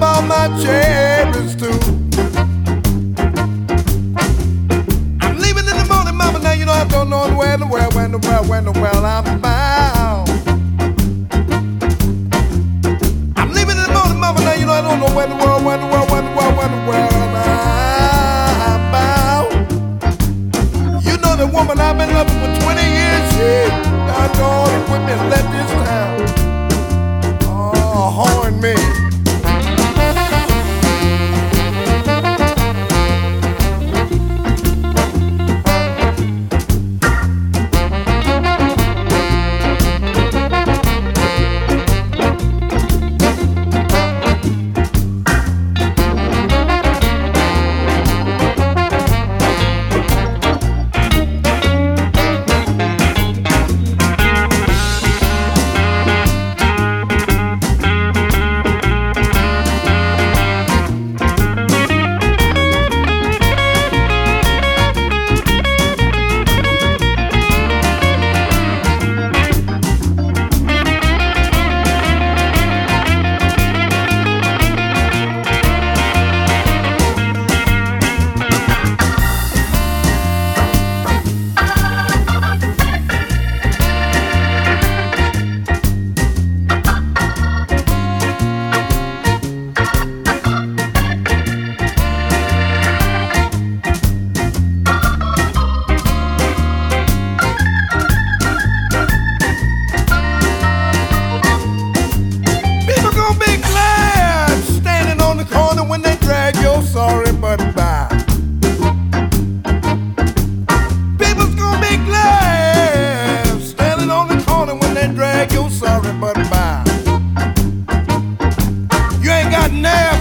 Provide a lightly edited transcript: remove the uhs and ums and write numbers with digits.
all my cherries too. I'm leaving in the morning, mama. Now you know I don't know where in the world, when the world I'm bound. I'm leaving in the morning, mama. Now you know I don't know where in the world, I'm bound. You know the woman I've been loving for 20 years, she I don't quit me and let this down. Oh, horn me. Sorry, but bye. People's gonna be glad standing on the corner when they drag your sorry, but bye. You ain't got nails.